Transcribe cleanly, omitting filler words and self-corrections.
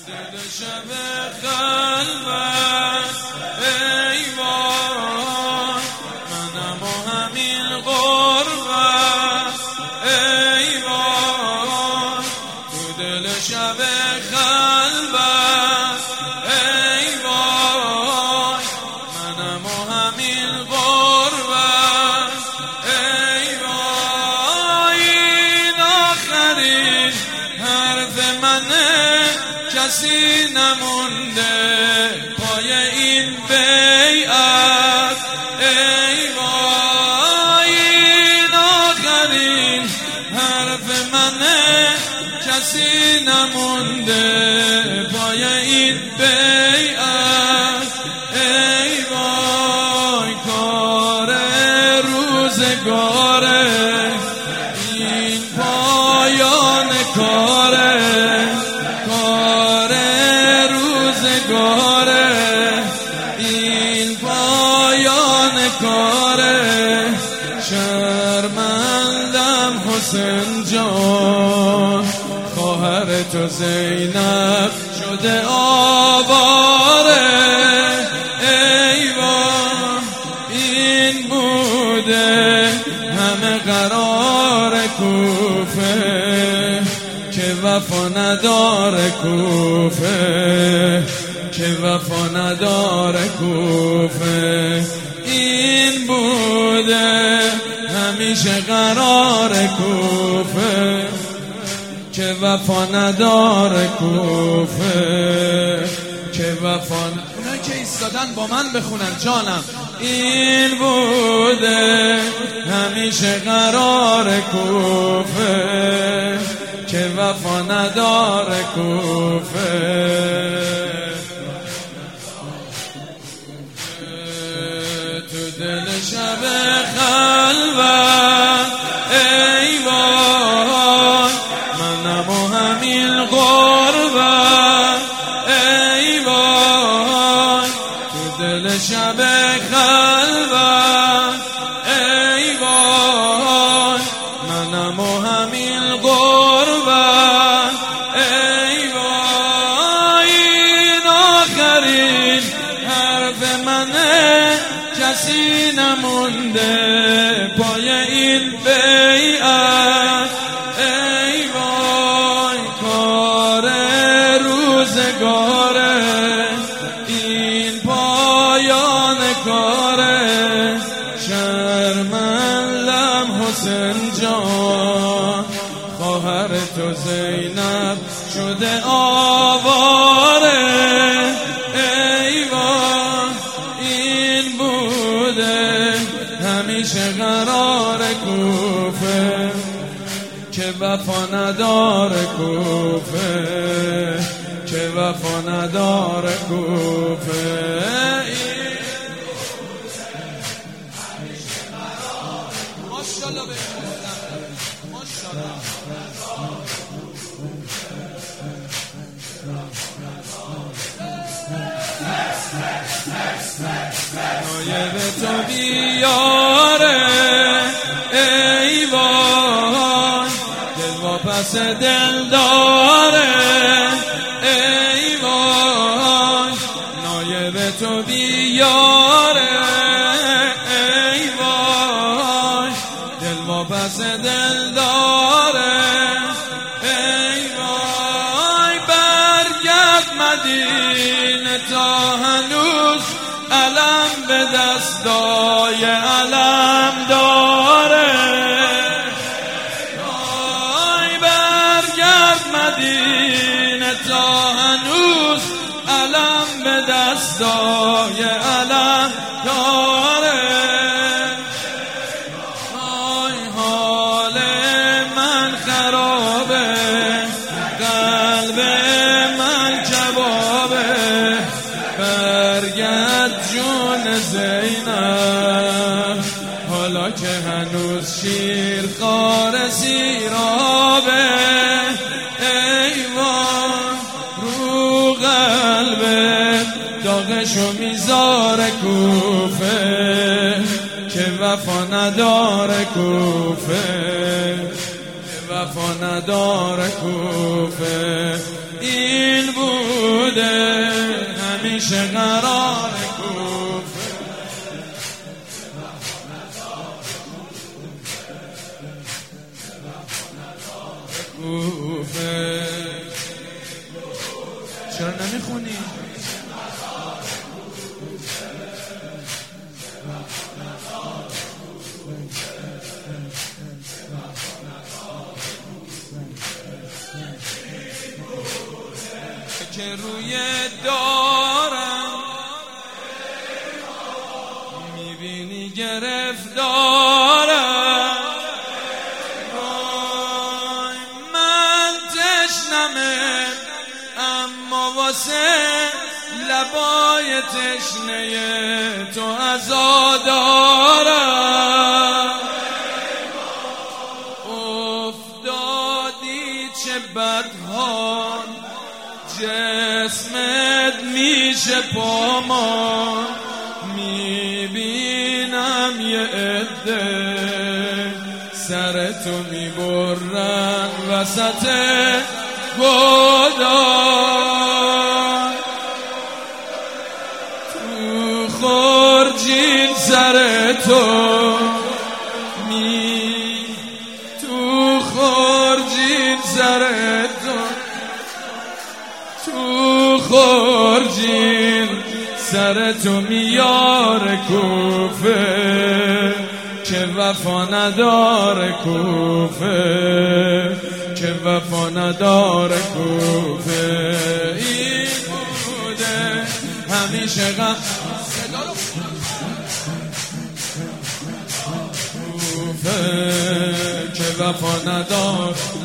دل شب خلوت ای وای منم و همین غربت ای وای تو دل شب خلوت ای وای منم و همین غربت ای وای این آخرین حرف منه کسی نمونده پای این بیعت ای وای این آخرین حرف منه کسی نمونده پای این بیعت ای وای کار روزگاره این پایان کاره این پایان کاره شرمندم حسین جان خواهر تو زینب شده آواره ای وای این بوده همه قرار کوفه که وفا نداره کوفه که وفا نداره کوفه این بوده همیشه قرار کوفه که وفا نداره کوفه که وفا اونایی که ایستادن با من بخونن جانم این بوده همیشه قرار کوفه که وفا نداره کوفه دل شب خلوت ای وای منم و همین غربت ای وای تو دل شب خلوت ای وای منم و همین غربت ای وای این آخرین حرف منه کسی نمونده پای این بیعت ای وای کار روزگاره این پایان کاره شرمندم حسین جان خواهر تو زینب شده آواره ای وای این بوده همیشه قرار کوفه که وفا نداره کوفه که وفا نداره کوفه ماشاءالله نایب تو بیاره ای وای دل واپس دل داره ای وای نایب تو بیاره ای وای دل واپس دل داره ای وای برگرد مدینه تا هنوز علم به دستای علم داره آی برگرد مدینه تا هنوز علم به دستای علم داره آی حال من خرابه قلب من کبابه برگرد جون زینب حالا که هنوز شیر خار سیرابه ای وای رو قلبت داغشو میذاره کوفه که وفا نداره کوفه وفا نداره کوفه این بود همیشه قرار کوفه. کوفه چرا نمیخونی؟ که روی دارم میبینی گرفتارم، من تشنمه اما واسه لبای تشنه تو عزادارم. افتادی چه بدحال جسمت میشه پامان، میبینم یه عده سرتو میبرن وسط گودال، تو خورجین سرتو تو خورجین سرتو تو خورجین سرتو میاره کوفه، که وفا نداره کوفه، که وفا نداره کوفه. این بوده همیشه کوفه، که وفا نداره